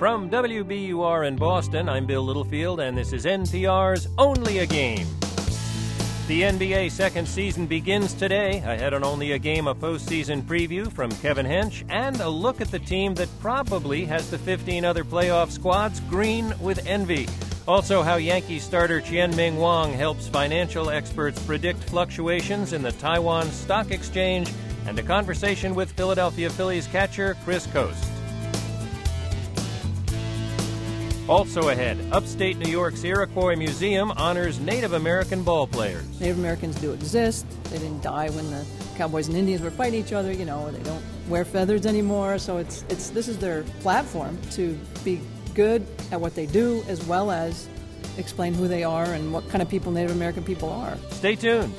From WBUR in Boston, I'm Bill Littlefield, and this is NPR's Only a Game. The NBA second season begins today. Ahead on Only a Game, a postseason preview from Kevin Hench, and a look at the team that probably has the 15 other playoff squads green with envy. Also, how Yankees starter Chien-Ming Wang helps financial experts predict fluctuations in the Taiwan Stock Exchange, and a conversation with Philadelphia Phillies catcher Chris Coste. Also ahead, upstate New York's Iroquois Museum honors Native American ballplayers. Native Americans do exist. They didn't die when the Cowboys and Indians were fighting each other. You know, they don't wear feathers anymore. So this is their platform to be good at what they do, as well as explain who they are and what kind of people Native American people are. Stay tuned.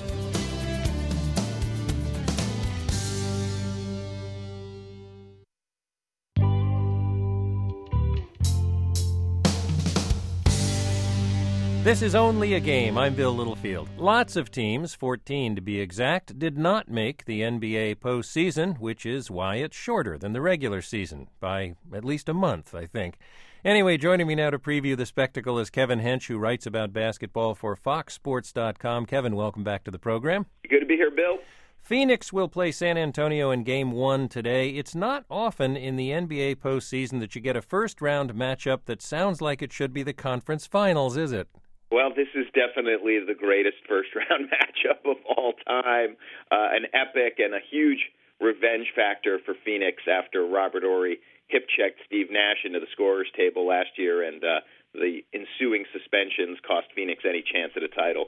This is Only a Game. I'm Bill Littlefield. Lots of teams, 14 to be exact, did not make the NBA postseason, which is why it's shorter than the regular season, by at least a month, I think. Anyway, joining me now to preview the spectacle is Kevin Hench, who writes about basketball for FoxSports.com. Kevin, welcome back to the program. Good to be here, Bill. Phoenix will play San Antonio in Game 1 today. It's not often in the NBA postseason that you get a first-round matchup that sounds like it should be the conference finals, is it? Well, this is definitely the greatest first-round matchup of all time, an epic and a huge revenge factor for Phoenix after Robert Horry hip-checked Steve Nash into the scorer's table last year, and the ensuing suspensions cost Phoenix any chance at a title.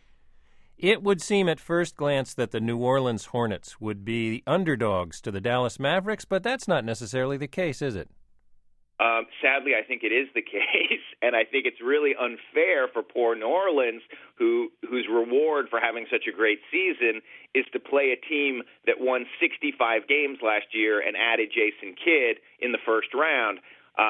It would seem at first glance that the New Orleans Hornets would be underdogs to the Dallas Mavericks, but that's not necessarily the case, is it? Sadly, I think it is the case, and I think it's really unfair for poor New Orleans, whose reward for having such a great season is to play a team that won 65 games last year and added Jason Kidd in the first round.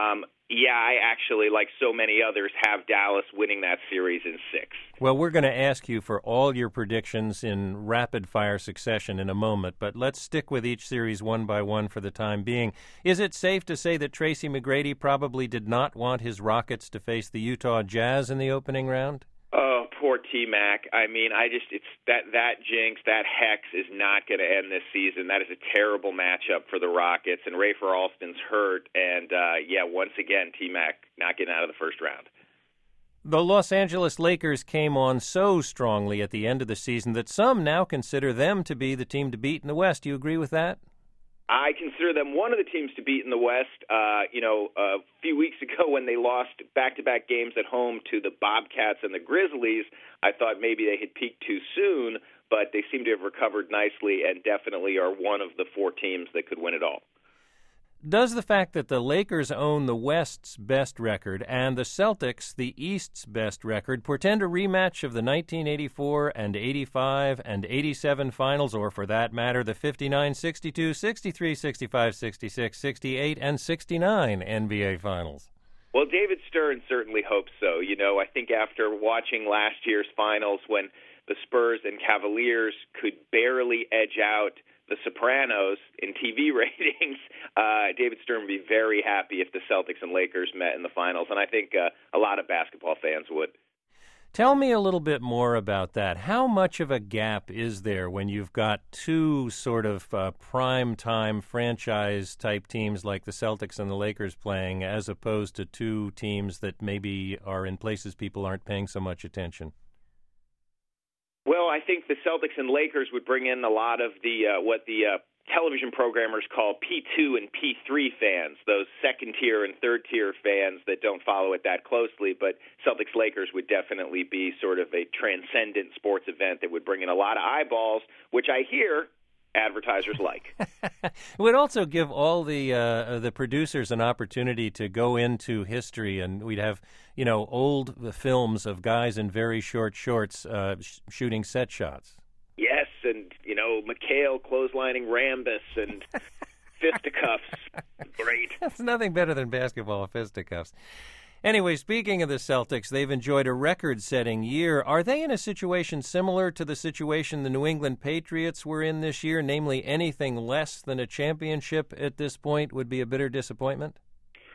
I actually, like so many others, have Dallas winning that series in 6. Well, we're going to ask you for all your predictions in rapid-fire succession in a moment, but let's stick with each series one by one for the time being. Is it safe to say that Tracy McGrady probably did not want his Rockets to face the Utah Jazz in the opening round? Oh, poor T-Mac. I mean, it's that jinx, that hex is not going to end this season. That is a terrible matchup for the Rockets, and Rafer Alston's hurt, and once again, T-Mac not getting out of the first round. The Los Angeles Lakers came on so strongly at the end of the season that some now consider them to be the team to beat in the West. Do you agree with that? I consider them one of the teams to beat in the West. A few weeks ago when they lost back-to-back games at home to the Bobcats and the Grizzlies, I thought maybe they had peaked too soon, but they seem to have recovered nicely and definitely are one of the 4 teams that could win it all. Does the fact that the Lakers own the West's best record and the Celtics the East's best record portend a rematch of the 1984 and 85 and 87 finals, or for that matter, the 59, 62, 63, 65, 66, 68, and 69 NBA finals? Well, David Stern certainly hopes so. I think after watching last year's finals when the Spurs and Cavaliers could barely edge out the Sopranos in TV ratings, David Stern would be very happy if the Celtics and Lakers met in the finals, and I think a lot of basketball fans would. Tell me a little bit more about that. How much of a gap is there when you've got two sort of prime-time franchise-type teams like the Celtics and the Lakers playing, as opposed to two teams that maybe are in places people aren't paying so much attention? Well, I think the Celtics and Lakers would bring in a lot of what the television programmers call P2 and P3 fans, those second-tier and third-tier fans that don't follow it that closely. But Celtics-Lakers would definitely be sort of a transcendent sports event that would bring in a lot of eyeballs, which I hear advertisers like. It would also give all the producers an opportunity to go into history, and we'd have, old films of guys in very short shorts shooting set shots. Yes, and, McHale clotheslining Rambus and fisticuffs. Great. That's nothing better than basketball fisticuffs. Anyway, speaking of the Celtics, they've enjoyed a record-setting year. Are they in a situation similar to the situation the New England Patriots were in this year, namely anything less than a championship at this point would be a bitter disappointment?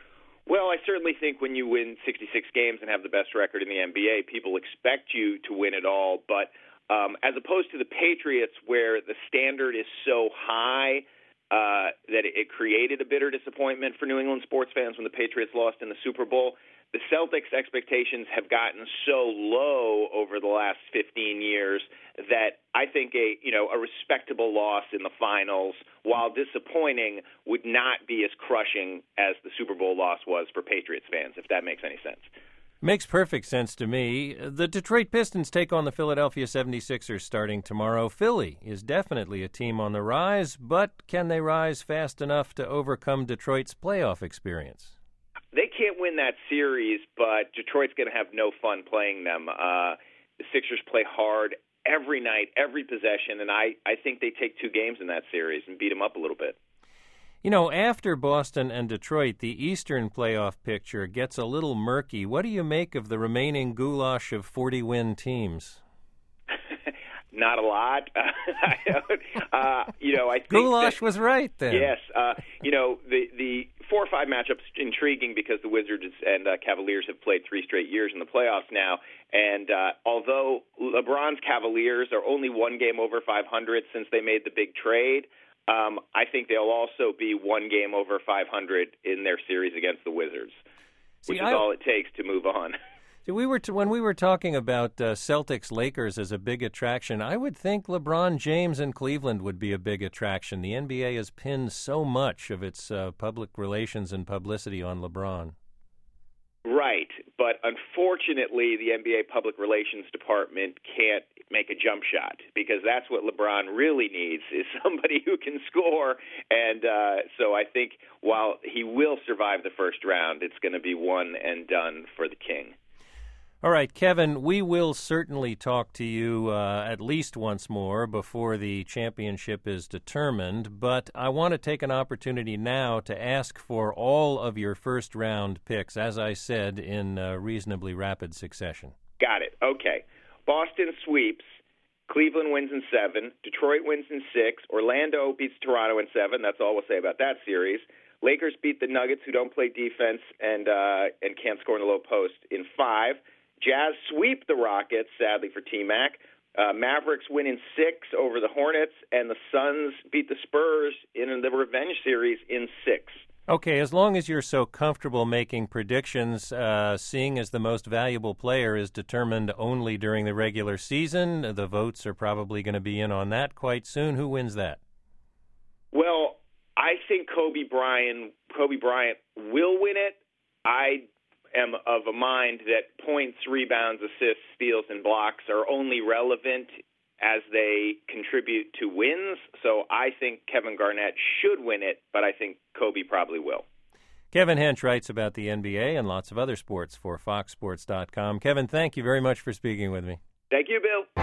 Well, I certainly think when you win 66 games and have the best record in the NBA, people expect you to win it all. But as opposed to the Patriots, where the standard is so high that it created a bitter disappointment for New England sports fans when the Patriots lost in the Super Bowl, the Celtics' expectations have gotten so low over the last 15 years that I think a respectable loss in the finals, while disappointing, would not be as crushing as the Super Bowl loss was for Patriots fans, if that makes any sense. Makes perfect sense to me. The Detroit Pistons take on the Philadelphia 76ers starting tomorrow. Philly is definitely a team on the rise, but can they rise fast enough to overcome Detroit's playoff experience? They can't win that series, but Detroit's going to have no fun playing them. The Sixers play hard every night, every possession, and I think they take 2 games in that series and beat them up a little bit. You know, after Boston and Detroit, the Eastern playoff picture gets a little murky. What do you make of the remaining goulash of 40-win teams? Not a lot. I think goulash was right then. Yes. The 4 or 5 matchups intriguing because the Wizards and Cavaliers have played 3 straight years in the playoffs now. And although LeBron's Cavaliers are only 1 game over 500 since they made the big trade, I think they'll also be 1 game over 500 in their series against the Wizards, which is all it takes to move on. When we were talking about Celtics-Lakers as a big attraction, I would think LeBron James in Cleveland would be a big attraction. The NBA has pinned so much of its public relations and publicity on LeBron. Right, but unfortunately, the NBA public relations department can't make a jump shot because that's what LeBron really needs is somebody who can score. And so I think while he will survive the first round, it's going to be one and done for the King. All right, Kevin, we will certainly talk to you at least once more before the championship is determined, but I want to take an opportunity now to ask for all of your first-round picks, as I said, in reasonably rapid succession. Got it. Okay. Boston sweeps. Cleveland wins in 7. Detroit wins in 6. Orlando beats Toronto in 7. That's all we'll say about that series. Lakers beat the Nuggets, who don't play defense and can't score in the low post, in 5. Jazz sweep the Rockets, sadly for T-Mac. Mavericks win in 6 over the Hornets, and the Suns beat the Spurs in the revenge series in 6. Okay, as long as you're so comfortable making predictions, seeing as the most valuable player is determined only during the regular season, the votes are probably going to be in on that quite soon. Who wins that? Well, I think Kobe Bryant will win it. I am of a mind that points, rebounds, assists, steals, and blocks are only relevant as they contribute to wins. So I think Kevin Garnett should win it, but I think Kobe probably will. Kevin Hench writes about the NBA and lots of other sports for FoxSports.com. Kevin, thank you very much for speaking with me. Thank you, Bill.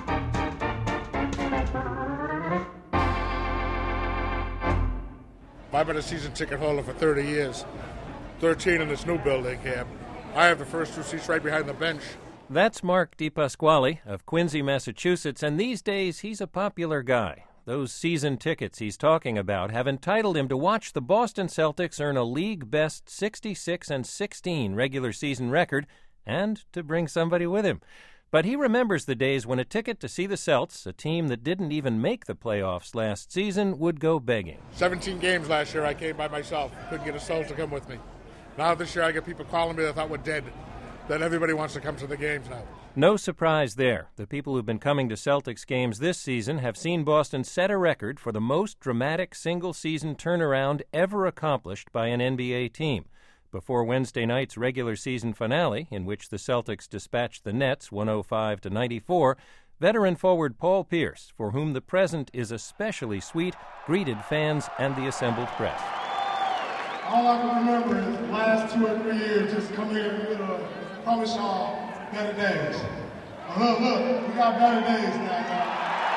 I've been a season ticket holder for 30 years. 13 in this new building here. I have the first 2 seats right behind the bench. That's Mark DePasquale of Quincy, Massachusetts, and these days he's a popular guy. Those season tickets he's talking about have entitled him to watch the Boston Celtics earn a league-best 66-16 regular season record and to bring somebody with him. But he remembers the days when a ticket to see the Celts, a team that didn't even make the playoffs last season, would go begging. 17 games last year I came by myself. Couldn't get a soul to come with me. Now this year I get people calling me that thought we're dead. That everybody wants to come to the games now. No surprise there. The people who've been coming to Celtics games this season have seen Boston set a record for the most dramatic single-season turnaround ever accomplished by an NBA team. Before Wednesday night's regular season finale, in which the Celtics dispatched the Nets 105-94, veteran forward Paul Pierce, for whom the present is especially sweet, greeted fans and the assembled press. All I can remember is the last 2 or 3 years just coming here to promise y'all better days. Look, we got better days now.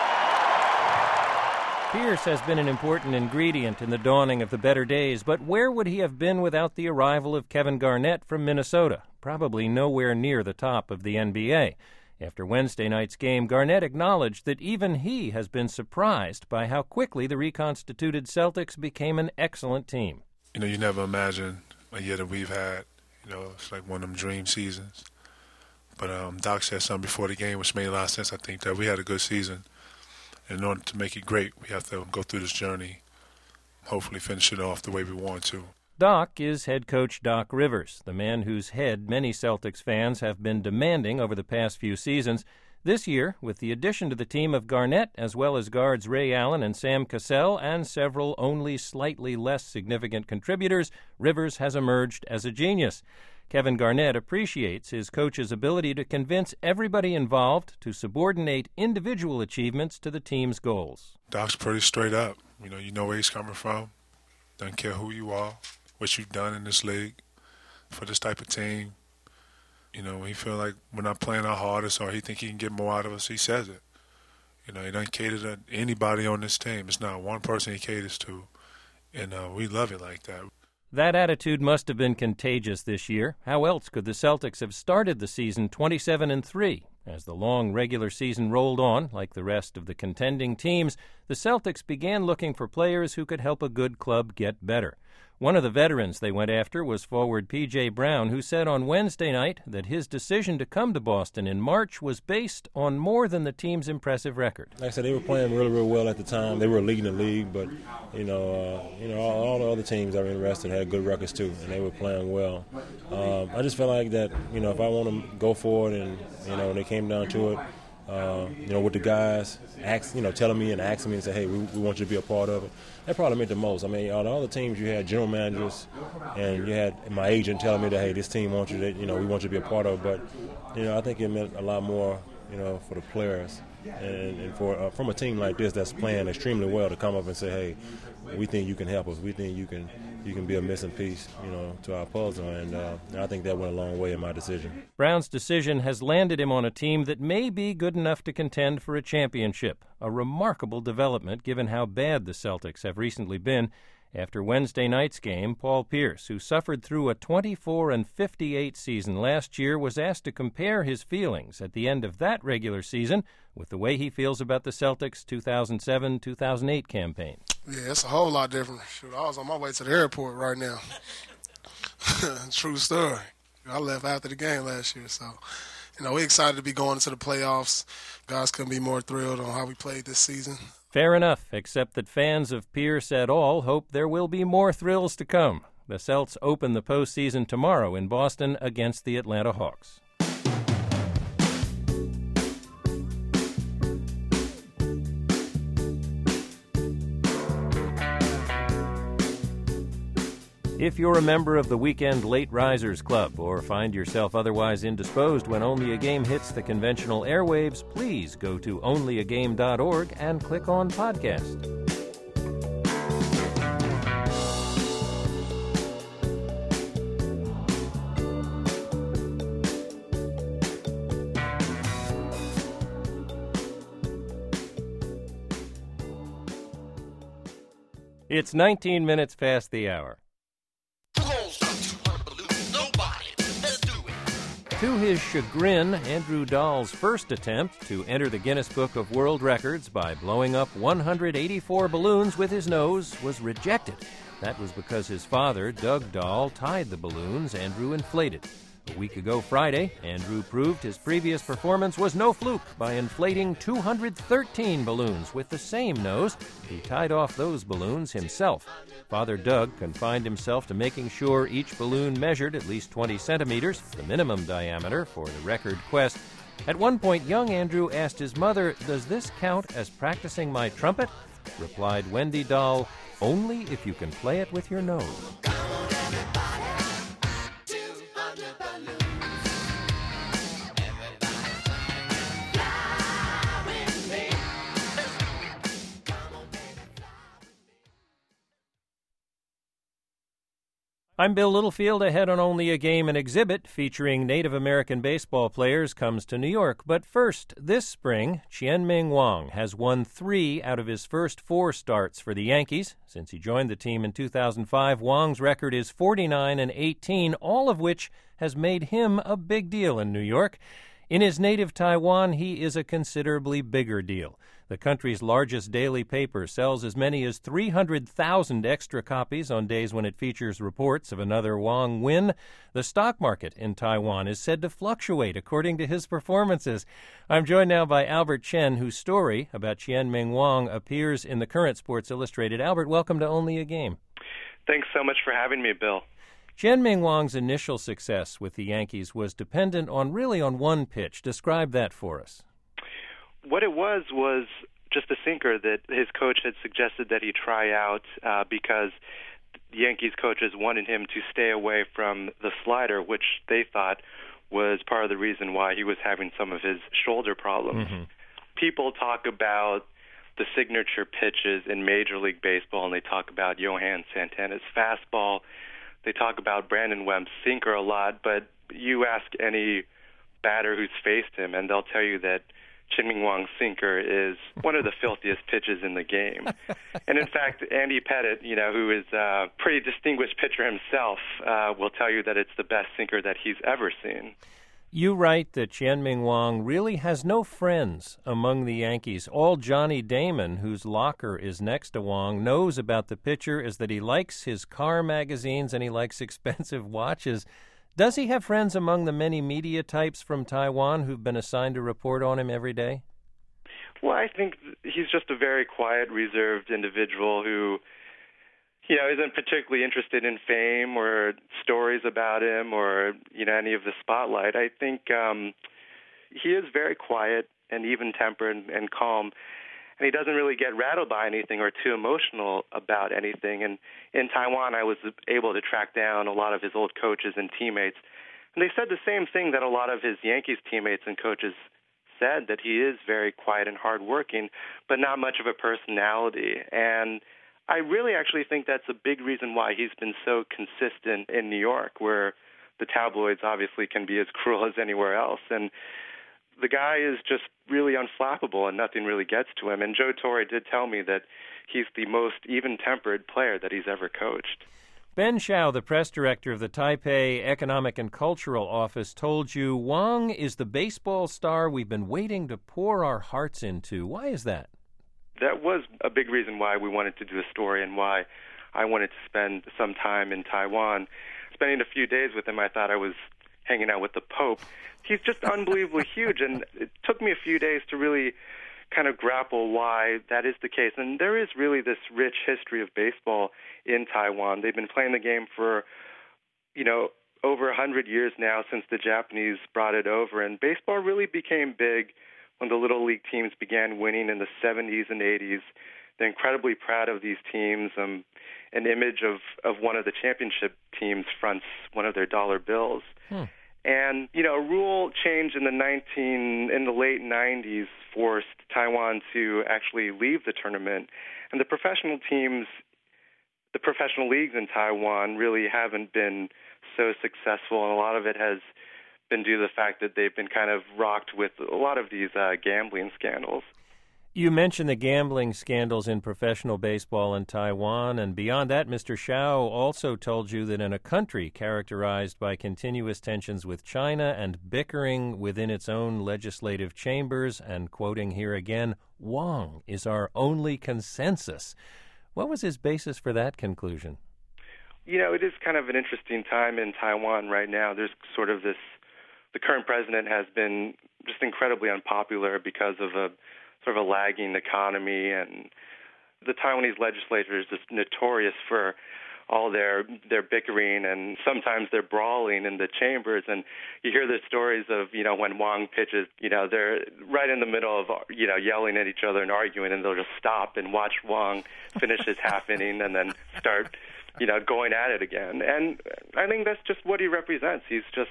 Pierce has been an important ingredient in the dawning of the better days, but where would he have been without the arrival of Kevin Garnett from Minnesota? Probably nowhere near the top of the NBA. After Wednesday night's game, Garnett acknowledged that even he has been surprised by how quickly the reconstituted Celtics became an excellent team. You never imagine a year that we've had. You know, it's like one of them dream seasons. But Doc said something before the game which made a lot of sense. I think that we had a good season. And in order to make it great, we have to go through this journey, hopefully finish it off the way we want to. Doc is head coach Doc Rivers, the man whose head many Celtics fans have been demanding over the past few seasons. This year, with the addition to the team of Garnett, as well as guards Ray Allen and Sam Cassell, and several only slightly less significant contributors, Rivers has emerged as a genius. Kevin Garnett appreciates his coach's ability to convince everybody involved to subordinate individual achievements to the team's goals. Doc's pretty straight up. You know where he's coming from. Doesn't care who you are, what you've done in this league for this type of team. He feel like we're not playing our hardest or he think he can get more out of us, he says it. He doesn't cater to anybody on this team. It's not one person he caters to, and we love it like that. That attitude must have been contagious this year. How else could the Celtics have started the season 27-3? As the long regular season rolled on, like the rest of the contending teams, the Celtics began looking for players who could help a good club get better. One of the veterans they went after was forward P.J. Brown, who said on Wednesday night that his decision to come to Boston in March was based on more than the team's impressive record. Like I said, they were playing really, really well at the time. They were leading the league, but all the other teams that were interested had good records too, and they were playing well. I just felt like that, if I want to go for it, and when it came down to it, with the guys telling me and asking me and say, hey, we want you to be a part of it. That probably meant the most. I mean, all the teams you had general managers and you had my agent telling me that, hey, this team wants you to, we want you to be a part of it. But, I think it meant a lot more, for the players and for from a team like this that's playing extremely well to come up and say, hey, we think you can help us. We think you can be a missing piece, to our puzzle. And I think that went a long way in my decision. Brown's decision has landed him on a team that may be good enough to contend for a championship, a remarkable development given how bad the Celtics have recently been. After Wednesday night's game, Paul Pierce, who suffered through a 24-58 season last year, was asked to compare his feelings at the end of that regular season with the way he feels about the Celtics' 2007-2008 campaign. Yeah, it's a whole lot different. Shoot, I was on my way to the airport right now. True story. I left after the game last year, so we're excited to be going into the playoffs. Guys couldn't be more thrilled on how we played this season. Fair enough, except that fans of Pierce et al. Hope there will be more thrills to come. The Celts open the postseason tomorrow in Boston against the Atlanta Hawks. If you're a member of the Weekend Late Risers Club or find yourself otherwise indisposed when Only a Game hits the conventional airwaves, please go to onlyagame.org and click on Podcast. It's 19 minutes past the hour. To his chagrin, Andrew Dahl's first attempt to enter the Guinness Book of World Records by blowing up 184 balloons with his nose was rejected. That was because his father, Doug Dahl, tied the balloons Andrew inflated. A week ago Friday, Andrew proved his previous performance was no fluke by inflating 213 balloons with the same nose. He tied off those balloons himself. Father Doug confined himself to making sure each balloon measured at least 20 centimeters, the minimum diameter for the record quest. At one point, young Andrew asked his mother, "Does this count as practicing my trumpet?" Replied Wendy Dahl, "Only if you can play it with your nose." I'm Bill Littlefield. Ahead on Only a Game, an exhibit featuring Native American baseball players comes to New York. But first, this spring, Chien-Ming Wang has won 3 out of his first 4 starts for the Yankees. Since he joined the team in 2005, Wang's record is 49-18, all of which has made him a big deal in New York. In his native Taiwan, he is a considerably bigger deal. The country's largest daily paper sells as many as 300,000 extra copies on days when it features reports of another Wang win. The stock market in Taiwan is said to fluctuate according to his performances. I'm joined now by Albert Chen, whose story about Chien-Ming Wang appears in the current Sports Illustrated. Albert, welcome to Only a Game. Thanks so much for having me, Bill. Chien-Ming Wang's initial success with the Yankees was dependent on one pitch. Describe that for us. What it was just a sinker that his coach had suggested that he try out because the Yankees coaches wanted him to stay away from the slider, which they thought was part of the reason why he was having some of his shoulder problems. Mm-hmm. People talk about the signature pitches in Major League Baseball, and they talk about Johan Santana's fastball. They talk about Brandon Webb's sinker a lot, but you ask any batter who's faced him, and they'll tell you that Chien-Ming Wang's sinker is one of the filthiest pitches in the game. And in fact, Andy Pettitte, who is a pretty distinguished pitcher himself, will tell you that it's the best sinker that he's ever seen. You write that Chien-Ming Wang really has no friends among the Yankees. All Johnny Damon, whose locker is next to Wang, knows about the pitcher is that he likes his car magazines and he likes expensive watches. Does he have friends among the many media types from Taiwan who've been assigned to report on him every day? Well, I think he's just a very quiet, reserved individual who isn't particularly interested in fame or stories about him or, any of the spotlight. I think he is very quiet and even-tempered and calm, and he doesn't really get rattled by anything or too emotional about anything. And in Taiwan, I was able to track down a lot of his old coaches and teammates, and they said the same thing that a lot of his Yankees teammates and coaches said, that he is very quiet and hardworking, but not much of a personality. And I really actually think that's a big reason why he's been so consistent in New York, where the tabloids obviously can be as cruel as anywhere else. And the guy is just really unflappable and nothing really gets to him. And Joe Torre did tell me that he's the most even-tempered player that he's ever coached. Ben Shao, the press director of the Taipei Economic and Cultural Office, told you Wang is the baseball star we've been waiting to pour our hearts into. Why is that? That was a big reason why we wanted to do a story and why I wanted to spend some time in Taiwan. Spending a few days with him, I thought I was hanging out with the Pope. He's just unbelievably huge, and it took me a few days to really kind of grapple why that is the case. And there is really this rich history of baseball in Taiwan. They've been playing the game for, over 100 years now since the Japanese brought it over, and baseball really became big when the Little League teams began winning in the 70s and 80s. They're incredibly proud of these teams. An image of one of the championship teams fronts one of their dollar bills. And, a rule change in the late 90s forced Taiwan to actually leave the tournament. And the professional teams, the professional leagues in Taiwan really haven't been so successful, and a lot of it has been due to the fact that they've been kind of rocked with a lot of these gambling scandals. You mentioned the gambling scandals in professional baseball in Taiwan, and beyond that, Mr. Shao also told you that in a country characterized by continuous tensions with China and bickering within its own legislative chambers, and quoting here again, Wang is our only consensus. What was his basis for that conclusion? It is kind of an interesting time in Taiwan right now. There's sort of this. The current president has been just incredibly unpopular because of a sort of a lagging economy, and the Taiwanese legislature is just notorious for all their bickering, and sometimes they're brawling in the chambers. And you hear the stories of, when Wang pitches, they're right in the middle of, yelling at each other and arguing, and they'll just stop and watch Wang finish his half inning and then start, going at it again. And I think that's just what he represents. He's just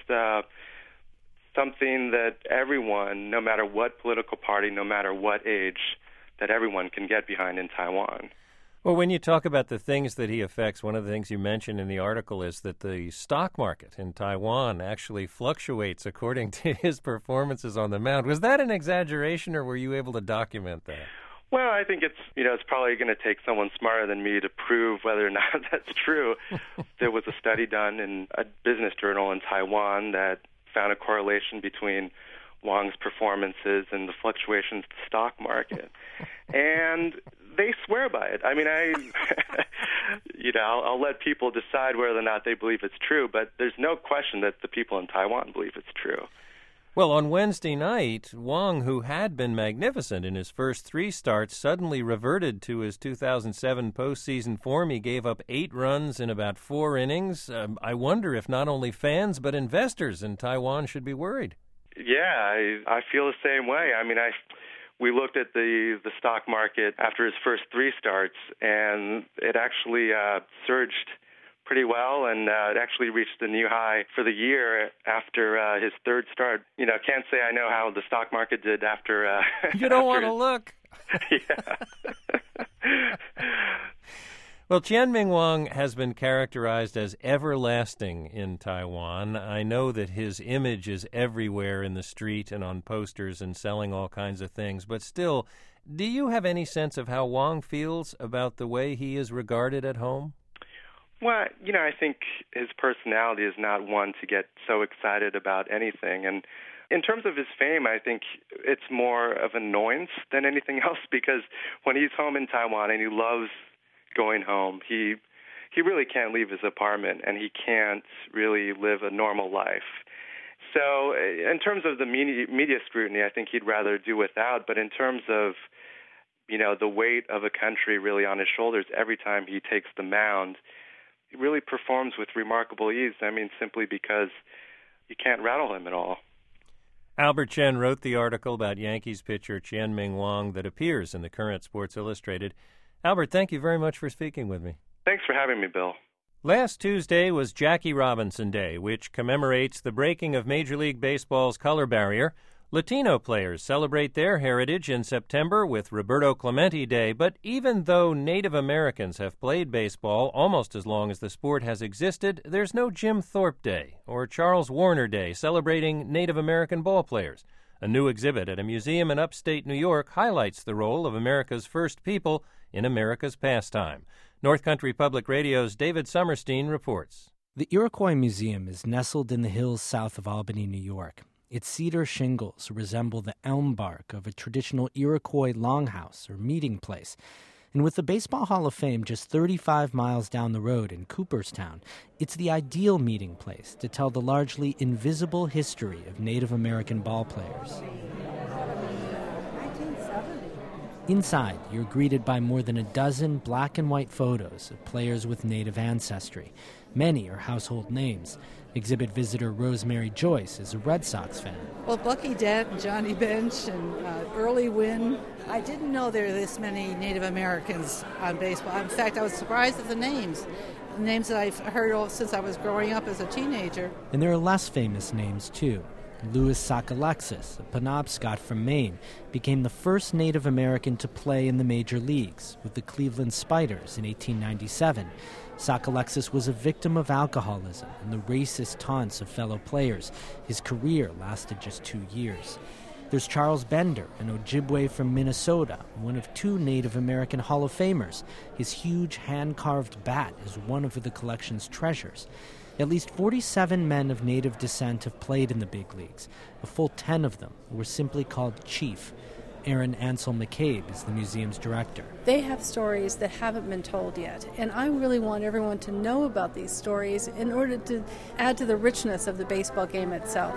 something that everyone, no matter what political party, no matter what age, that everyone can get behind in Taiwan. Well, when you talk about the things that he affects, one of the things you mentioned in the article is that the stock market in Taiwan actually fluctuates according to his performances on the mound. Was that an exaggeration, or were you able to document that? Well, I think it's probably going to take someone smarter than me to prove whether or not that's true. There was a study done in a business journal in Taiwan that found a correlation between Wong's performances and the fluctuations of the stock market. And they swear by it. I mean, I'll let people decide whether or not they believe it's true, but there's no question that the people in Taiwan believe it's true. Well, on Wednesday night, Wong, who had been magnificent in his first 3 starts, suddenly reverted to his 2007 postseason form. He gave up 8 runs in about 4 innings. I wonder if not only fans but investors in Taiwan should be worried. Yeah, I feel the same way. I mean, we looked at the stock market after his first 3 starts, and it actually surged pretty well, and it actually reached the new high for the year after his 3rd start. Can't say I know how the stock market did after. You don't want to look. Yeah. Well, Chien-Ming Wang has been characterized as everlasting in Taiwan. I know that his image is everywhere in the street and on posters and selling all kinds of things, but still, do you have any sense of how Wang feels about the way he is regarded at home? Well, I think his personality is not one to get so excited about anything. And in terms of his fame, I think it's more of annoyance than anything else, because when he's home in Taiwan and he loves going home, he really can't leave his apartment, and he can't really live a normal life. So in terms of the media scrutiny, I think he'd rather do without. But in terms of, the weight of a country really on his shoulders every time he takes the mound, he really performs with remarkable ease. I mean, simply because you can't rattle him at all. Albert Chen wrote the article about Yankees pitcher Chien-Ming Wang that appears in the current Sports Illustrated. Albert, thank you very much for speaking with me. Thanks for having me, Bill. Last Tuesday was Jackie Robinson Day, which commemorates the breaking of Major League Baseball's color barrier. Latino players celebrate their heritage in September with Roberto Clemente Day, but even though Native Americans have played baseball almost as long as the sport has existed, there's no Jim Thorpe Day or Charles Warner Day celebrating Native American ball players. A new exhibit at a museum in upstate New York highlights the role of America's first people in America's pastime. North Country Public Radio's David Summerstein reports. The Iroquois Museum is nestled in the hills south of Albany, New York. Its cedar shingles resemble the elm bark of a traditional Iroquois longhouse or meeting place. And with the Baseball Hall of Fame just 35 miles down the road in Cooperstown, it's the ideal meeting place to tell the largely invisible history of Native American ball players. Inside, you're greeted by more than a dozen black and white photos of players with Native ancestry. Many are household names. Exhibit visitor Rosemary Joyce is a Red Sox fan. Well, Bucky Dent, Johnny Bench, and Early Wynn. I didn't know there were this many Native Americans on baseball. In fact, I was surprised at the names that I've heard of since I was growing up as a teenager. And there are less famous names, too. Louis Sockalexis, a Penobscot from Maine, became the first Native American to play in the major leagues with the Cleveland Spiders in 1897. Sockalexis was a victim of alcoholism and the racist taunts of fellow players. His career lasted just 2 years. There's Charles Bender, an Ojibwe from Minnesota, one of 2 Native American Hall of Famers. His huge hand-carved bat is one of the collection's treasures. At least 47 men of Native descent have played in the big leagues. A full 10 of them were simply called Chief. Erin Ansel McCabe is the museum's director. They have stories that haven't been told yet, and I really want everyone to know about these stories in order to add to the richness of the baseball game itself.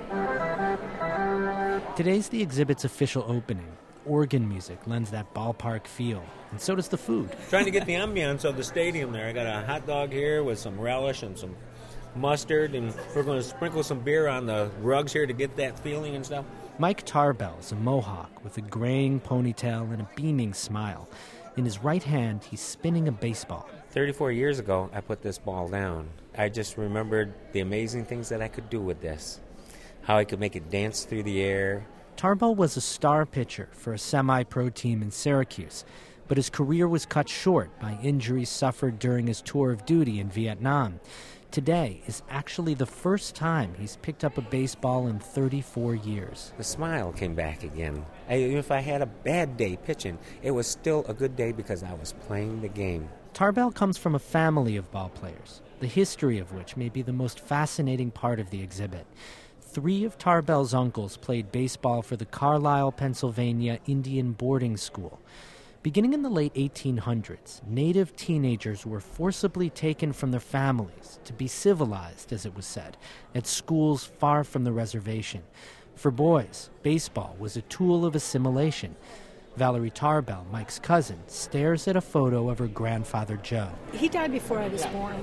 Today's the exhibit's official opening. Organ music lends that ballpark feel, and so does the food. Trying to get the ambiance of the stadium there. I got a hot dog here with some relish and some mustard, and we're going to sprinkle some beer on the rugs here to get that feeling and stuff. Mike Tarbell is a Mohawk with a graying ponytail and a beaming smile. In his right hand, he's spinning a baseball. 34 years ago, I put this ball down. I just remembered the amazing things that I could do with this, how I could make it dance through the air. Tarbell was a star pitcher for a semi-pro team in Syracuse, but his career was cut short by injuries suffered during his tour of duty in Vietnam. Today is actually the first time he's picked up a baseball in 34 years. The smile came back again. If I had a bad day pitching, it was still a good day because I was playing the game. Tarbell comes from a family of ball players, the history of which may be the most fascinating part of the exhibit. 3 of Tarbell's uncles played baseball for the Carlisle, Pennsylvania Indian Boarding School. Beginning in the late 1800s, Native teenagers were forcibly taken from their families to be civilized, as it was said, at schools far from the reservation. For boys, baseball was a tool of assimilation. Valerie Tarbell, Mike's cousin, stares at a photo of her grandfather, Joe. He died before I was born,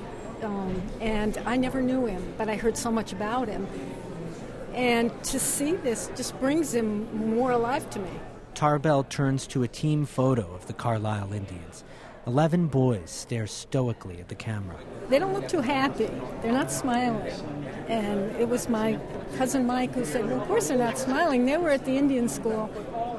and I never knew him, but I heard so much about him. And to see this just brings him more alive to me. Tarbell turns to a team photo of the Carlisle Indians. 11 boys stare stoically at the camera. They don't look too happy. They're not smiling. And it was my cousin Mike who said, well, of course they're not smiling. They were at the Indian school.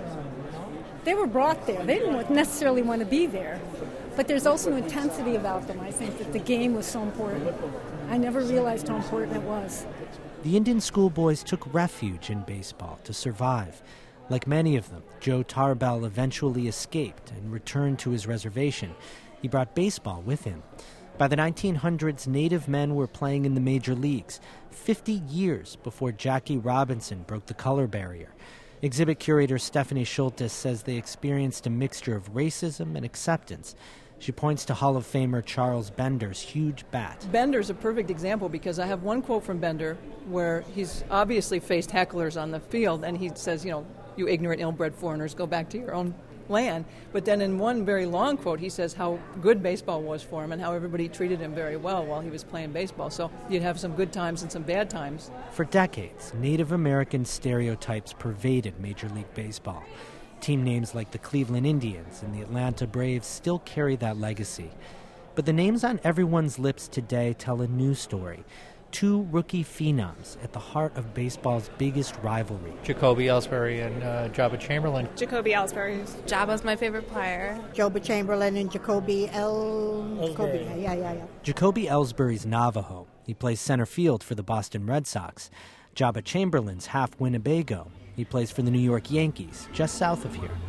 They were brought there. They didn't necessarily want to be there. But there's also intensity about them. I think that the game was so important. I never realized how important it was. The Indian schoolboys took refuge in baseball to survive. Like many of them, Joe Tarbell eventually escaped and returned to his reservation. He brought baseball with him. By the 1900s, Native men were playing in the major leagues, 50 years before Jackie Robinson broke the color barrier. Exhibit curator Stephanie Schultes says they experienced a mixture of racism and acceptance. She points to Hall of Famer Charles Bender's huge bat. Bender's a perfect example because I have one quote from Bender where he's obviously faced hecklers on the field, and he says, you ignorant, ill-bred foreigners, go back to your own land. But then in one very long quote, he says how good baseball was for him and how everybody treated him very well while he was playing baseball. So you'd have some good times and some bad times. For decades, Native American stereotypes pervaded Major League Baseball. Team names like the Cleveland Indians and the Atlanta Braves still carry that legacy. But the names on everyone's lips today tell a new story. 2 rookie phenoms at the heart of baseball's biggest rivalry. Jacoby Ellsbury and Jabba Chamberlain. Jacoby Ellsbury. Jabba's my favorite player. Jabba Chamberlain and Jacoby Ellsbury. Yeah. Jacoby Ellsbury's Navajo. He plays center field for the Boston Red Sox. Jabba Chamberlain's half Winnebago. He plays for the New York Yankees, just south of here.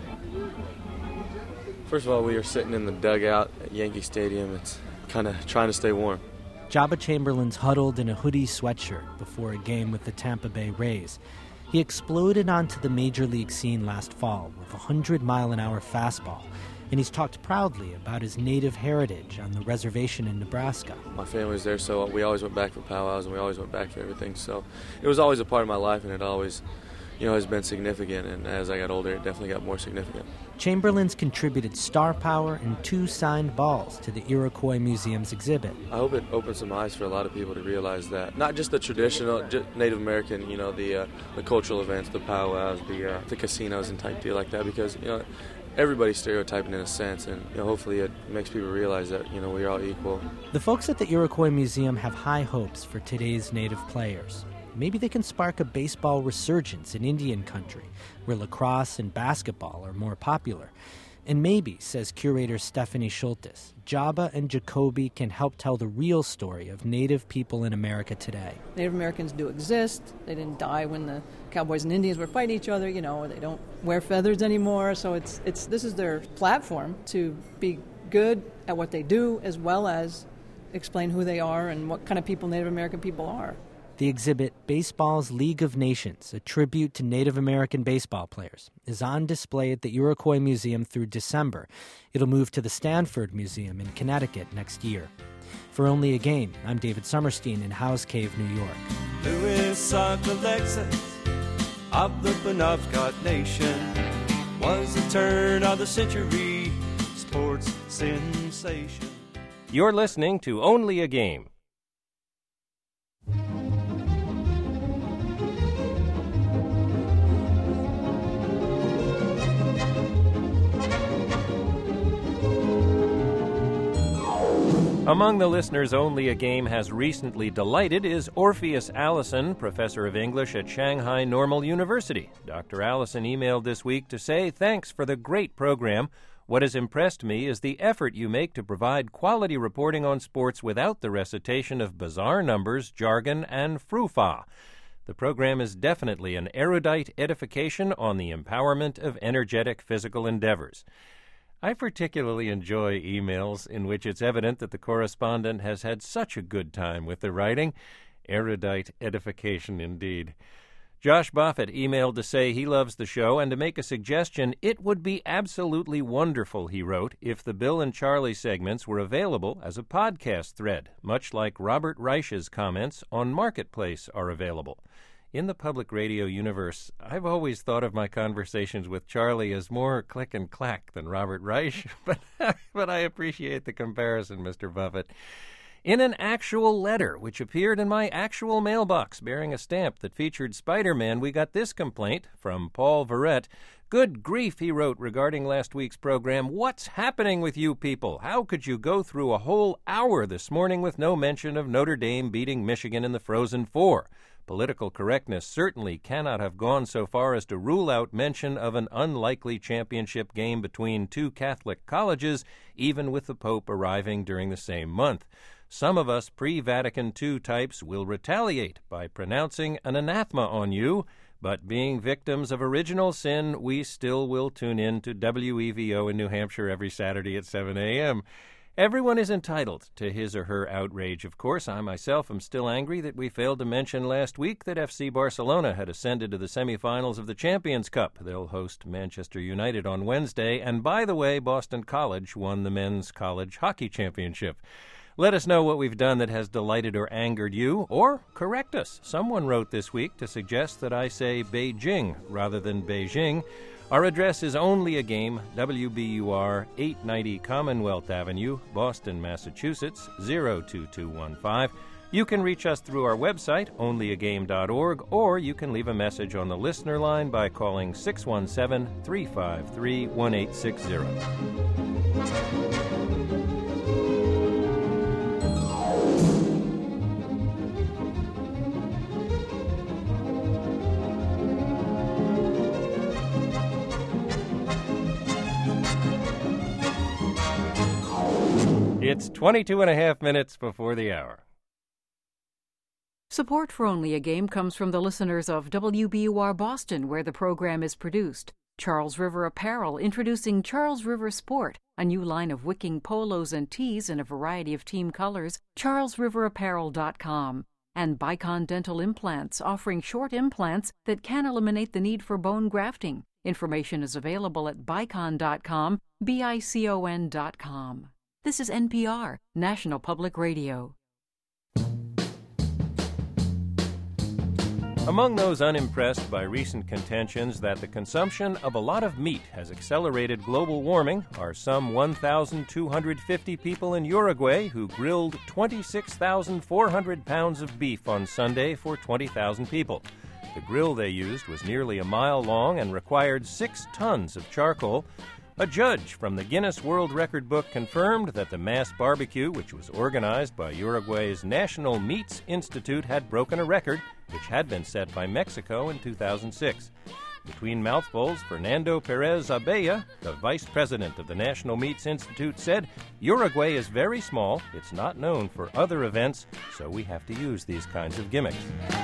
First of all, we are sitting in the dugout at Yankee Stadium. It's kind of trying to stay warm. Jabba Chamberlain's huddled in a hoodie sweatshirt before a game with the Tampa Bay Rays. He exploded onto the major league scene last fall with a 100-mile-an-hour fastball, and he's talked proudly about his native heritage on the reservation in Nebraska. My family was there, so we always went back for powwows, and we always went back for everything. So it was always a part of my life, and it always, has been significant. And as I got older, it definitely got more significant. Chamberlain's contributed star power and 2 signed balls to the Iroquois Museum's exhibit. I hope it opens some eyes for a lot of people to realize that not just the traditional Native American, the cultural events, the powwows, the casinos and type deal like that, because everybody's stereotyping in a sense, and hopefully it makes people realize that we're all equal. The folks at the Iroquois Museum have high hopes for today's Native players. Maybe they can spark a baseball resurgence in Indian country, where lacrosse and basketball are more popular. And maybe, says curator Stephanie Schultes, Jabba and Jacoby can help tell the real story of Native people in America today. Native Americans do exist. They didn't die when the Cowboys and Indians were fighting each other, or they don't wear feathers anymore. So this is their platform to be good at what they do, as well as explain who they are and what kind of people Native American people are. The exhibit, Baseball's League of Nations, a tribute to Native American baseball players, is on display at the Iroquois Museum through December. It'll move to the Stanford Museum in Connecticut next year. For Only a Game, I'm David Summerstein in Howes Cave, New York. Louis Alexis of the Penobscot Nation was the turn of the century sports sensation. You're listening to Only a Game. Among the listeners Only a Game has recently delighted is Orpheus Allison, professor of English at Shanghai Normal University. Dr. Allison emailed this week to say, "Thanks for the great program. What has impressed me is the effort you make to provide quality reporting on sports without the recitation of bizarre numbers, jargon, and frou-fa. The program is definitely an erudite edification on the empowerment of energetic physical endeavors." I particularly enjoy emails in which it's evident that the correspondent has had such a good time with the writing. Erudite edification indeed. Josh Buffett emailed to say he loves the show and to make a suggestion. It would be absolutely wonderful, he wrote, if the Bill and Charlie segments were available as a podcast thread, much like Robert Reich's comments on Marketplace are available. In the public radio universe, I've always thought of my conversations with Charlie as more click and clack than Robert Reich, but I appreciate the comparison, Mr. Buffett. In an actual letter, which appeared in my actual mailbox bearing a stamp that featured Spider-Man, we got this complaint from Paul Verrett. Good grief, he wrote regarding last week's program. What's happening with you people? How could you go through a whole hour this morning with no mention of Notre Dame beating Michigan in the Frozen Four? Political correctness certainly cannot have gone so far as to rule out mention of an unlikely championship game between two Catholic colleges, even with the Pope arriving during the same month. Some of us pre-Vatican II types will retaliate by pronouncing an anathema on you, but being victims of original sin, we still will tune in to WEVO in New Hampshire every Saturday at 7 a.m. Everyone is entitled to his or her outrage, of course. I myself am still angry that we failed to mention last week that FC Barcelona had ascended to the semifinals of the Champions Cup. They'll host Manchester United on Wednesday, and by the way, Boston College won the men's college hockey championship. Let us know what we've done that has delighted or angered you, or correct us. Someone wrote this week to suggest that I say Beijing rather than Beijing. Our address is Only a Game, WBUR, 890 Commonwealth Avenue, Boston, Massachusetts, 02215. You can reach us through our website, onlyagame.org, or you can leave a message on the listener line by calling 617-353-1860. It's 22 and a half minutes before the hour. Support for Only a Game comes from the listeners of WBUR Boston, where the program is produced. Charles River Apparel, introducing Charles River Sport, a new line of wicking polos and tees in a variety of team colors, charlesriverapparel.com. And Bicon Dental Implants, offering short implants that can eliminate the need for bone grafting. Information is available at bicon.com, BICON.com. This is NPR, National Public Radio. Among those unimpressed by recent contentions that the consumption of a lot of meat has accelerated global warming are some 1,250 people in Uruguay who grilled 26,400 pounds of beef on Sunday for 20,000 people. The grill they used was nearly a mile long and required 6 tons of charcoal. A judge from the Guinness World Record book confirmed that the mass barbecue, which was organized by Uruguay's National Meats Institute, had broken a record which had been set by Mexico in 2006. Between mouthfuls, Fernando Perez Abella, the vice president of the National Meats Institute, said, "Uruguay is very small, it's not known for other events, so we have to use these kinds of gimmicks."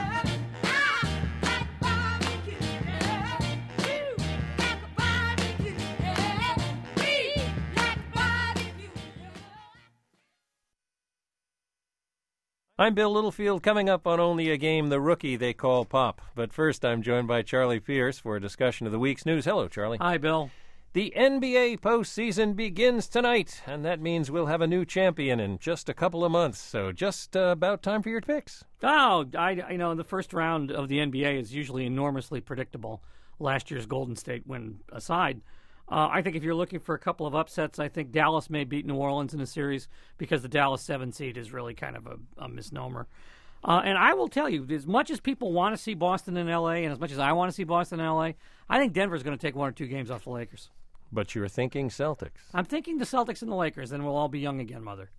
I'm Bill Littlefield. Coming up on Only a Game, the rookie they call Pop. But first, I'm joined by Charlie Pierce for a discussion of the week's news. Hello, Charlie. Hi, Bill. The NBA postseason begins tonight, and that means we'll have a new champion in just a couple of months. So just about time for your picks. Oh, the first round of the NBA is usually enormously predictable, last year's Golden State win aside. I think if you're looking for a couple of upsets, I think Dallas may beat New Orleans in a series because the Dallas 7 seed is really kind of a misnomer. And I will tell you, as much as people want to see Boston and L.A., and as much as I want to see Boston and L.A., I think Denver's going to take 1 or 2 games off the Lakers. But you're thinking Celtics. I'm thinking the Celtics and the Lakers, and we'll all be young again, Mother.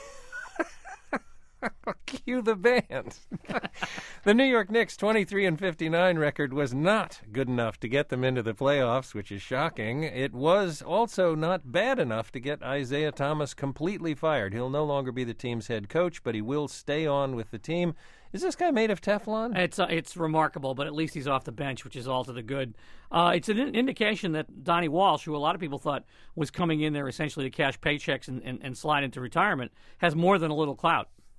Cue the band. The New York Knicks' 23-59 record was not good enough to get them into the playoffs, which is shocking. It was also not bad enough to get Isaiah Thomas completely fired. He'll no longer be the team's head coach, but he will stay on with the team. Is this guy made of Teflon? It's remarkable, but at least he's off the bench, which is all to the good. It's an indication that Donnie Walsh, who a lot of people thought was coming in there essentially to cash paychecks and slide into retirement, has more than a little clout.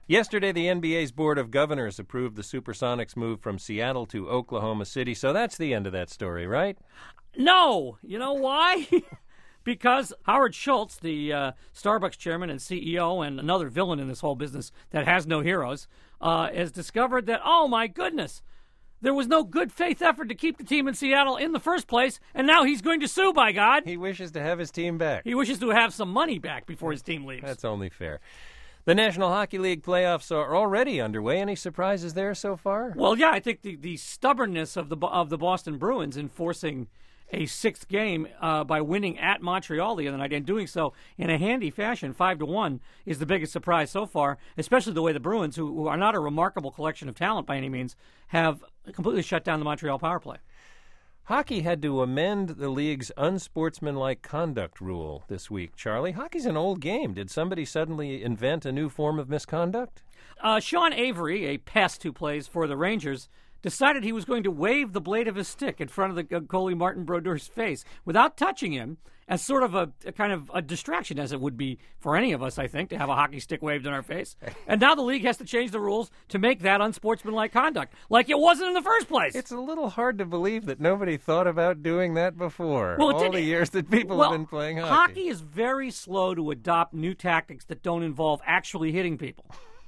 Yesterday, the NBA's Board of Governors approved the Supersonics move from Seattle to Oklahoma City, so that's the end of that story, right? No! You know why? Because Howard Schultz, the Starbucks chairman and CEO and another villain in this whole business that has no heroes, has discovered that, oh my goodness, there was no good faith effort to keep the team in Seattle in the first place, and now he's going to sue, by God. He wishes to have his team back. He wishes to have some money back before his team leaves. That's only fair. The National Hockey League playoffs are already underway. Any surprises there so far? Well, yeah, I think the stubbornness of the Boston Bruins in forcing a sixth game by winning at Montreal the other night and doing so in a handy fashion, 5-1, is the biggest surprise so far, especially the way the Bruins, who are not a remarkable collection of talent by any means, have completely shut down the Montreal power play. Hockey had to amend the league's unsportsmanlike conduct rule this week, Charlie. Hockey's an old game. Did somebody suddenly invent a new form of misconduct? Sean Avery, a pest who plays for the Rangers, decided he was going to wave the blade of his stick in front of the goalie Martin Brodeur's face without touching him, as sort of a kind of a distraction, as it would be for any of us, I think, to have a hockey stick waved in our face. And now the league has to change the rules to make that unsportsmanlike conduct, like it wasn't in the first place. It's a little hard to believe that nobody thought about doing that before, well, all the years that people have been playing hockey. Hockey is very slow to adopt new tactics that don't involve actually hitting people.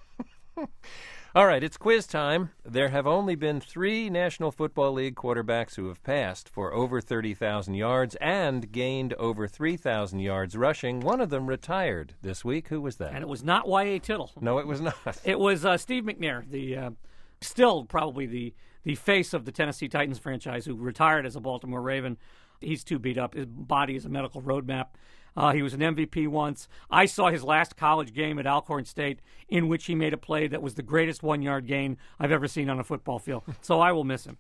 All right, it's quiz time. There have only been 3 National Football League quarterbacks who have passed for over 30,000 yards and gained over 3,000 yards rushing. One of them retired this week. Who was that? And it was not Y.A. Tittle. No, it was not. It was Steve McNair, the still probably the face of the Tennessee Titans franchise, who retired as a Baltimore Raven. He's too beat up. His body is a medical roadmap. He was an MVP once. I saw his last college game at Alcorn State, in which he made a play that was the greatest 1-yard gain I've ever seen on a football field. So I will miss him.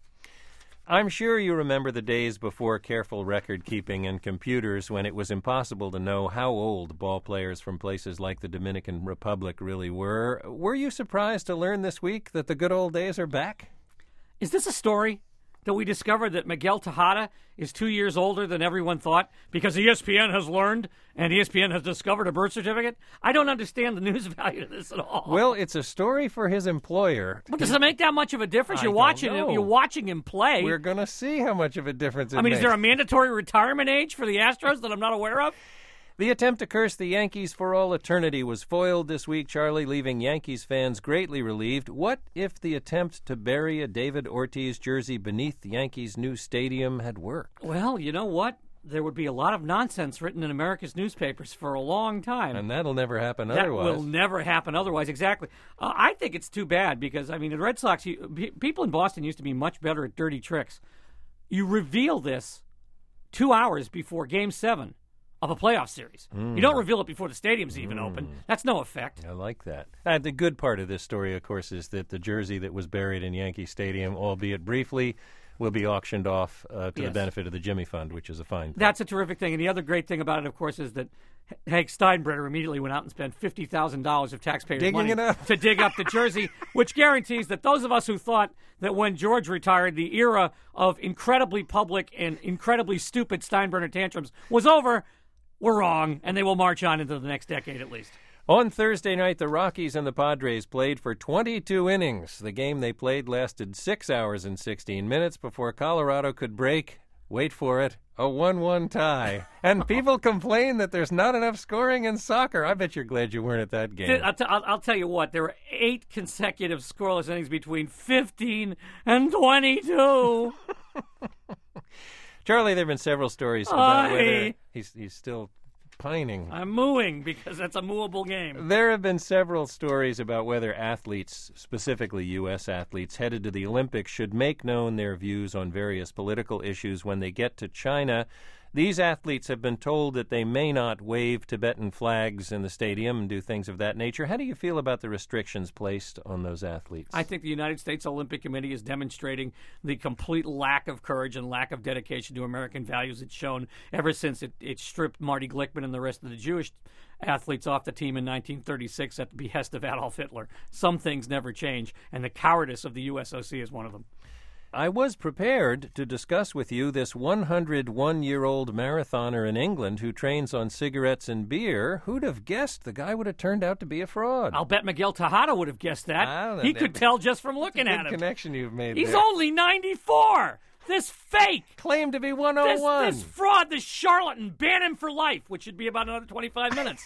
I'm sure you remember the days before careful record-keeping and computers, when it was impossible to know how old ball players from places like the Dominican Republic really were. Were you surprised to learn this week that the good old days are back? Is this a story that we discovered that Miguel Tejada is 2 years older than everyone thought because ESPN has learned and ESPN has discovered a birth certificate? I don't understand the news value of this at all. Well, it's a story for his employer. But does it make that much of a difference? You're watching him play. We're going to see how much of a difference it makes. makes. Is there a mandatory retirement age for the Astros that I'm not aware of? The attempt to curse the Yankees for all eternity was foiled this week, Charlie, leaving Yankees fans greatly relieved. What if the attempt to bury a David Ortiz jersey beneath the Yankees' new stadium had worked? Well, you know what? There would be a lot of nonsense written in America's newspapers for a long time. And that'll never happen otherwise. That will never happen otherwise, exactly. I think it's too bad because, I mean, the Red Sox, people in Boston used to be much better at dirty tricks. You reveal this 2 hours before Game 7 of a playoff series. You don't reveal it before the stadium's even open. That's no effect. I like that. The good part of this story, of course, is that the jersey that was buried in Yankee Stadium, albeit briefly, will be auctioned off to the benefit of the Jimmy Fund, which is a fine thing. That's a terrific thing. And the other great thing about it, of course, is that Hank Steinbrenner immediately went out and spent $50,000 of taxpayers' money to dig up the jersey, which guarantees that those of us who thought that when George retired, the era of incredibly public and incredibly stupid Steinbrenner tantrums was over, we're wrong, and they will march on into the next decade at least. On Thursday night, the Rockies and the Padres played for 22 innings. The game they played lasted 6 hours and 16 minutes before Colorado could break, wait for it, a 1-1 tie. And people complain that there's not enough scoring in soccer. I bet you're glad you weren't at that game. I'll tell you what, there were 8 consecutive scoreless innings between 15 and 22. Charlie, there have been several stories about whether he's still pining. I'm mooing because that's a mooable game. There have been several stories about whether athletes, specifically U.S. athletes, headed to the Olympics should make known their views on various political issues when they get to China. These athletes have been told that they may not wave Tibetan flags in the stadium and do things of that nature. How do you feel about the restrictions placed on those athletes? I think the United States Olympic Committee is demonstrating the complete lack of courage and lack of dedication to American values it's shown ever since it stripped Marty Glickman and the rest of the Jewish athletes off the team in 1936 at the behest of Adolf Hitler. Some things never change, and the cowardice of the USOC is one of them. I was prepared to discuss with you this 101-year-old marathoner in England who trains on cigarettes and beer. Who'd have guessed the guy would have turned out to be a fraud? I'll bet Miguel Tejada would have guessed that. He could tell just from looking at him. Good connection you've made. He's there. only 94. This fake. Claimed to be 101. This fraud, this charlatan. Ban him for life, which should be about another 25 minutes.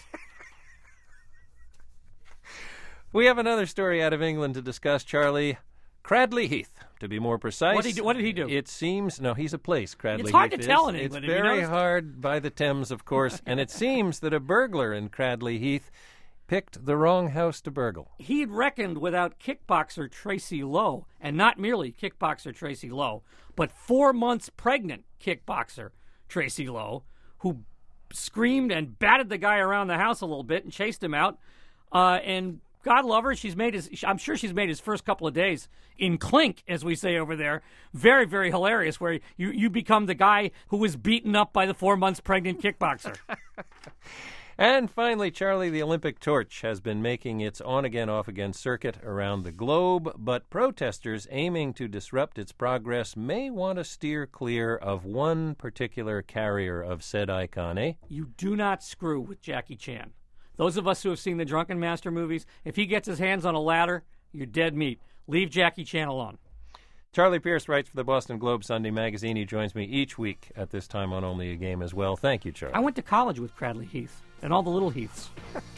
We have another story out of England to discuss, Charlie. Cradley Heath, to be more precise. What did he do? It seems, no, he's a place, Cradley Heath. It's hard to tell in England. It's very hard by the Thames, of course, and it seems that a burglar in Cradley Heath picked the wrong house to burgle. He had reckoned without kickboxer Tracy Lowe, and not merely kickboxer Tracy Lowe, but 4 months pregnant kickboxer Tracy Lowe, who screamed and batted the guy around the house a little bit and chased him out, and God love her. I'm sure she's made his first couple of days in clink, as we say over there, very, very hilarious, where you become the guy who was beaten up by the 4 months pregnant kickboxer. And finally, Charlie, the Olympic torch has been making its on-again, off-again circuit around the globe, but protesters aiming to disrupt its progress may want to steer clear of one particular carrier of said icon, eh? You do not screw with Jackie Chan. Those of us who have seen the Drunken Master movies, if he gets his hands on a ladder, you're dead meat. Leave Jackie Chan alone. Charlie Pierce writes for the Boston Globe Sunday Magazine. He joins me each week at this time on Only a Game as well. Thank you, Charlie. I went to college with Cradley Heath and all the little Heaths.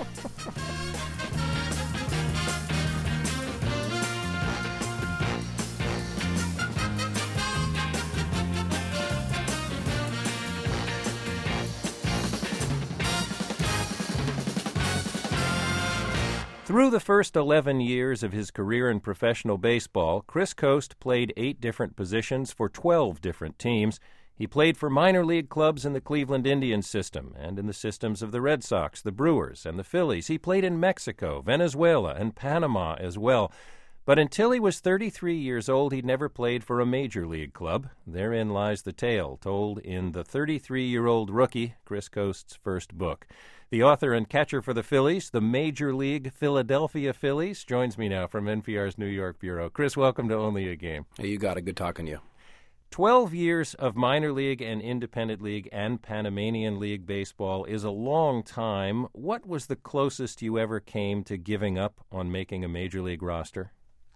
Through the first 11 years of his career in professional baseball, Chris Coste played 8 different positions for 12 different teams. He played for minor league clubs in the Cleveland Indians system and in the systems of the Red Sox, the Brewers, and the Phillies. He played in Mexico, Venezuela, and Panama as well. But until he was 33 years old, he'd never played for a major league club. Therein lies the tale, told in The 33-Year-Old Rookie, Chris Coste's first book. The author and catcher for the Phillies, the Major League Philadelphia Phillies, joins me now from NPR's New York bureau. Chris, welcome to Only a Game. Hey, you got it. Good talking to you. 12 years of minor league and independent league and Panamanian League baseball is a long time. What was the closest you ever came to giving up on making a major league roster?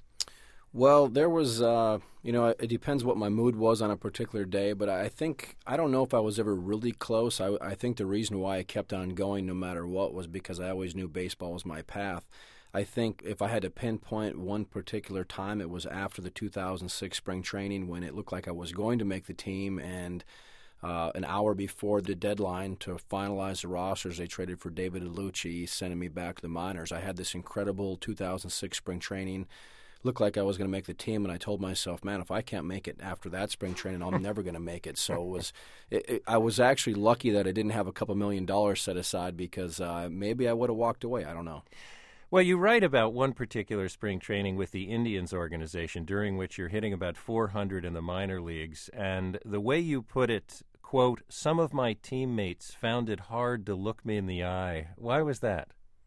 Well, there was, it depends what my mood was on a particular day, but I don't know if I was ever really close. I think the reason why I kept on going no matter what was because I always knew baseball was my path. I think if I had to pinpoint one particular time, it was after the 2006 spring training when it looked like I was going to make the team, and an hour before the deadline to finalize the rosters, they traded for David Alucci, sending me back to the minors. I had this incredible 2006 spring training. Looked like I was going to make the team, and I told myself, man, if I can't make it after that spring training, I'm never going to make it. So I was actually lucky that I didn't have a couple $1 million set aside because maybe I would have walked away. I don't know. Well, you write about one particular spring training with the Indians organization during which you're hitting about 400 in the minor leagues, and the way you put it, quote, some of my teammates found it hard to look me in the eye. Why was that?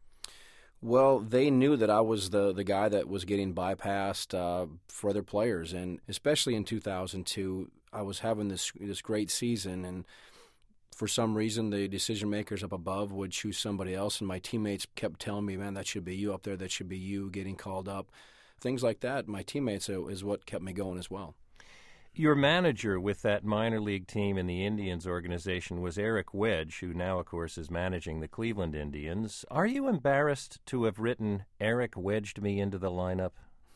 Well, they knew that I was the guy that was getting bypassed for other players, and especially in 2002, I was having this great season, and for some reason the decision makers up above would choose somebody else, and my teammates kept telling me, man, that should be you up there, that should be you getting called up. Things like that, my teammates is what kept me going as well. Your manager with that minor league team in the Indians organization was Eric Wedge, who now, of course, is managing the Cleveland Indians. Are you embarrassed to have written Eric wedged me into the lineup?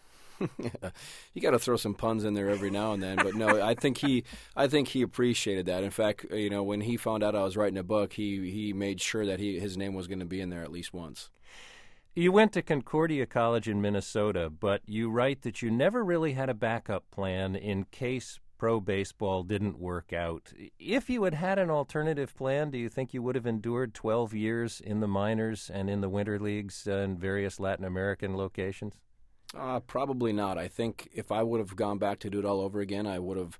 You got to throw some puns in there every now and then, but no, I think he appreciated that. In fact, when he found out I was writing a book, he made sure that his name was going to be in there at least once. You went to Concordia College in Minnesota, but you write that you never really had a backup plan in case pro baseball didn't work out. If you had had an alternative plan, do you think you would have endured 12 years in the minors and in the winter leagues in various Latin American locations? Probably not. I think if I would have gone back to do it all over again, I would have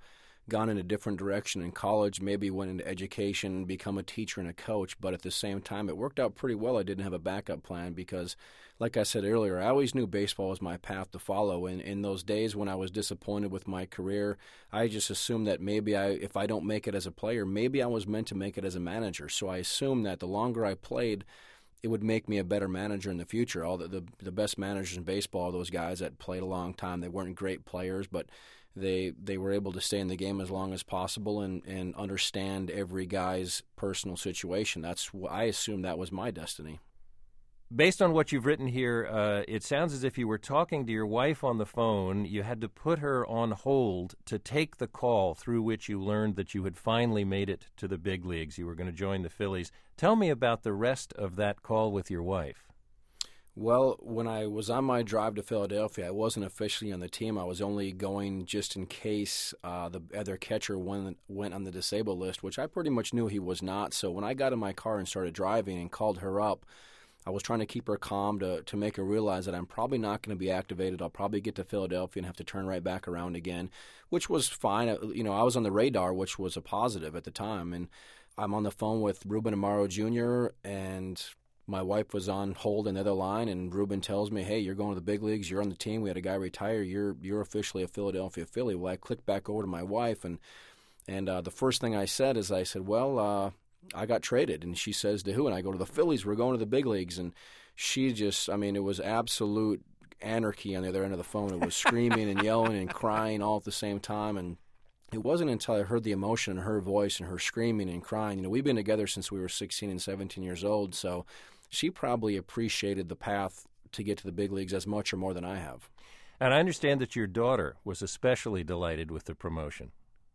gone in a different direction in college, maybe went into education, become a teacher and a coach, but at the same time it worked out pretty well. I didn't have a backup plan because, like I said earlier, I always knew baseball was my path to follow, and in those days when I was disappointed with my career, I just assumed that maybe if I don't make it as a player, maybe I was meant to make it as a manager. So I assumed that the longer I played, it would make me a better manager in the future. All the best managers in baseball, those guys that played a long time, they weren't great players, but they were able to stay in the game as long as possible and understand every guy's personal situation. I assumed that was my destiny. Based on what you've written here, it sounds as if you were talking to your wife on the phone. You had to put her on hold to take the call through which you learned that you had finally made it to the big leagues. You were going to join the Phillies. Tell me about the rest of that call with your wife. Well, when I was on my drive to Philadelphia, I wasn't officially on the team. I was only going just in case the other catcher went on the disabled list, which I pretty much knew he was not. So when I got in my car and started driving and called her up, I was trying to keep her calm to make her realize that I'm probably not going to be activated. I'll probably get to Philadelphia and have to turn right back around again, which was fine. I was on the radar, which was a positive at the time. And I'm on the phone with Ruben Amaro Jr., and my wife was on hold on the other line, and Ruben tells me, hey, you're going to the big leagues. You're on the team. We had a guy retire. You're officially a Philadelphia Philly. Well, I clicked back over to my wife, and the first thing I said is well, I got traded. And she says, to who? And I go, to the Phillies. We're going to the big leagues. And she just, it was absolute anarchy on the other end of the phone. It was screaming and yelling and crying all at the same time. And it wasn't until I heard the emotion in her voice and her screaming and crying. We've been together since we were 16 and 17 years old, so she probably appreciated the path to get to the big leagues as much or more than I have. And I understand that your daughter was especially delighted with the promotion.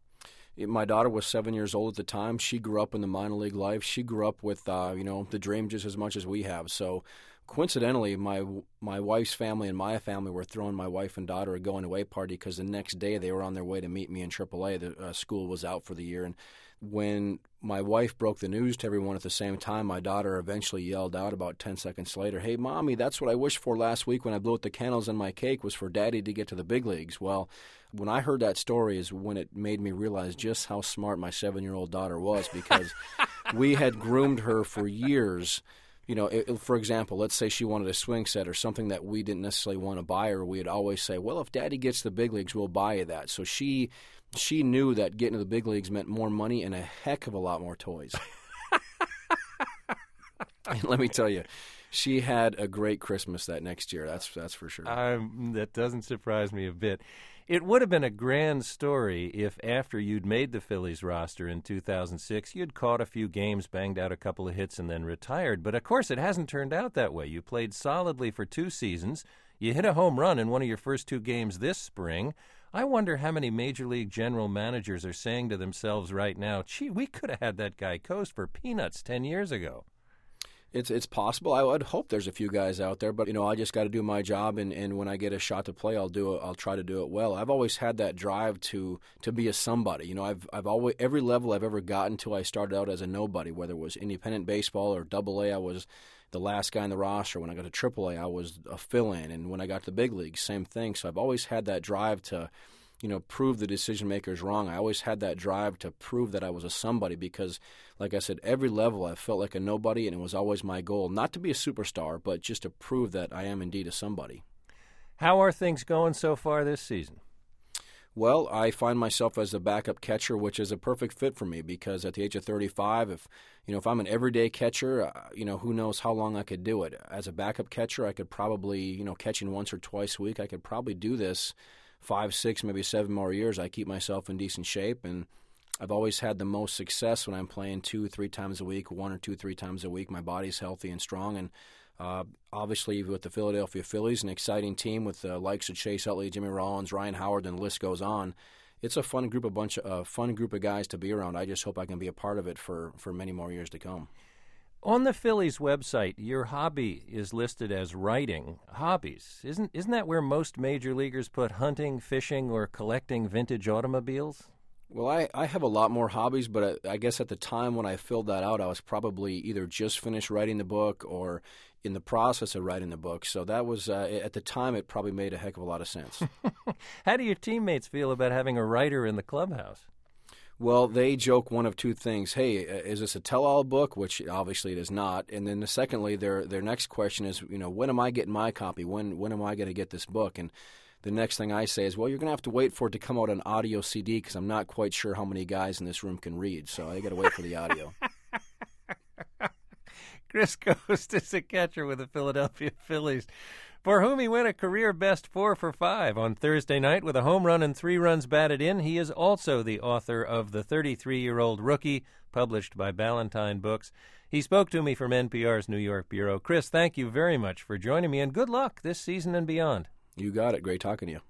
My daughter was 7 years old at the time. She grew up in the minor league life. She grew up with, the dream just as much as we have. So coincidentally, my wife's family and my family were throwing my wife and daughter a going-away party because the next day they were on their way to meet me in AAA. The school was out for the year. And when my wife broke the news to everyone at the same time, my daughter eventually yelled out about 10 seconds later, hey, Mommy, that's what I wished for last week when I blew out the candles on my cake, was for Daddy to get to the big leagues. Well, when I heard that story is when it made me realize just how smart my 7-year-old daughter was, because we had groomed her for years. For example, let's say she wanted a swing set or something that we didn't necessarily want to buy her. We'd always say, well, if Daddy gets to the big leagues, we'll buy you that. So she knew that getting to the big leagues meant more money and a heck of a lot more toys. And let me tell you, she had a great Christmas that next year. That's for sure. That doesn't surprise me a bit. It would have been a grand story if after you'd made the Phillies roster in 2006, you'd caught a few games, banged out a couple of hits, and then retired. But, of course, it hasn't turned out that way. You played solidly for 2 seasons. You hit a home run in one of your first 2 games this spring. I wonder how many Major League general managers are saying to themselves right now, gee, we could have had that guy coast for peanuts 10 years ago. It's possible. I would hope there's a few guys out there, but I just got to do my job, and when I get a shot to play, I'll do it. I'll try to do it well. I've always had that drive to be a somebody. I've always, every level I've ever gotten to, I started out as a nobody. Whether it was independent baseball or AA, I was the last guy in the roster. When I got to AAA, I was a fill-in, and when I got to the big leagues, same thing. So I've always had that drive to prove the decision makers wrong. I always had that drive to prove that I was a somebody because, like I said, every level I felt like a nobody, and it was always my goal not to be a superstar, but just to prove that I am indeed a somebody. How are things going so far this season? Well, I find myself as a backup catcher, which is a perfect fit for me because at the age of 35, if I'm an everyday catcher, who knows how long I could do it. As a backup catcher, I could probably, catching once or twice a week, I could probably do this 5, 6, maybe 7 more years. I keep myself in decent shape, and I've always had the most success when I'm playing 2, 3 times a week, 1 or 2, 3 times a week. My body's healthy and strong, and obviously with the Philadelphia Phillies, an exciting team with the likes of Chase Utley, Jimmy Rollins, Ryan Howard, and the list goes on. It's a fun group of guys to be around. I just hope I can be a part of it for many more years to come. On the Phillies website, your hobby is listed as writing. Hobbies. Isn't that where most major leaguers put hunting, fishing, or collecting vintage automobiles? Well, I have a lot more hobbies, but I guess at the time when I filled that out, I was probably either just finished writing the book or in the process of writing the book. So that was, at the time, it probably made a heck of a lot of sense. How do your teammates feel about having a writer in the clubhouse? Well, they joke one of two things. Hey, is this a tell-all book? Which obviously it is not. And then secondly, their next question is, when am I getting my copy? When am I going to get this book? And the next thing I say is, well, you're going to have to wait for it to come out on audio CD because I'm not quite sure how many guys in this room can read. So I got to wait for the audio. Chris Coste is a catcher with the Philadelphia Phillies, for whom he went a career best 4 for 5 on Thursday night with a home run and 3 runs batted in. He is also the author of The 33-Year-Old Rookie, published by Ballantine Books. He spoke to me from NPR's New York bureau. Chris, thank you very much for joining me, and good luck this season and beyond. You got it. Great talking to you.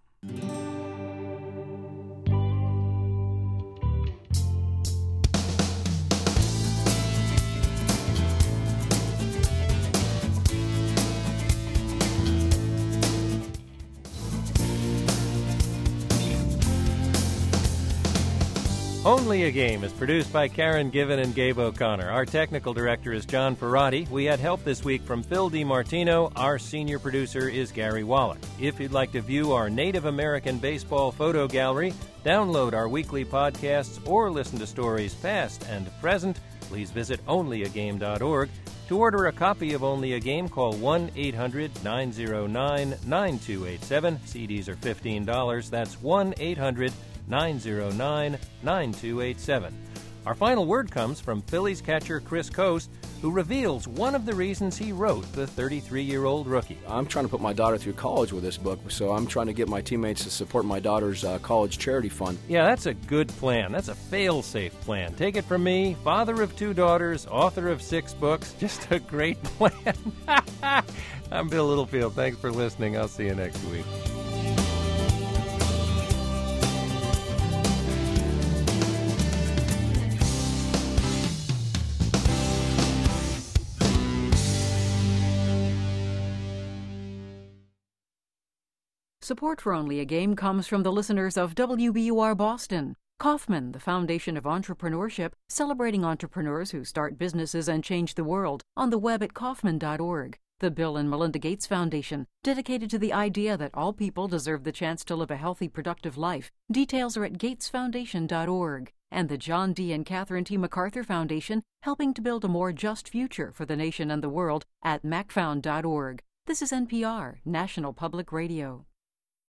Only a Game is produced by Karen Given and Gabe O'Connor. Our technical director is John Ferrati. We had help this week from Phil DiMartino. Our senior producer is Gary Wallach. If you'd like to view our Native American baseball photo gallery, download our weekly podcasts, or listen to stories past and present, please visit onlyagame.org. To order a copy of Only a Game, call 1-800-909-9287. CDs are $15. That's 1-800-909-9287. Our final word comes from Phillies catcher Chris Coste, who reveals one of the reasons he wrote The 33-Year-Old Rookie. I'm trying to put my daughter through college with this book, so I'm trying to get my teammates to support my daughter's college charity fund. Yeah, that's a good plan. That's a fail-safe plan. Take it from me, father of 2 daughters, author of 6 books. Just a great plan. I'm Bill Littlefield. Thanks for listening. I'll see you next week. Support for Only a Game comes from the listeners of WBUR Boston. Kauffman, the Foundation of Entrepreneurship, celebrating entrepreneurs who start businesses and change the world, on the web at Kauffman.org. The Bill and Melinda Gates Foundation, dedicated to the idea that all people deserve the chance to live a healthy, productive life. Details are at gatesfoundation.org. And the John D. and Catherine T. MacArthur Foundation, helping to build a more just future for the nation and the world at macfound.org. This is NPR, National Public Radio.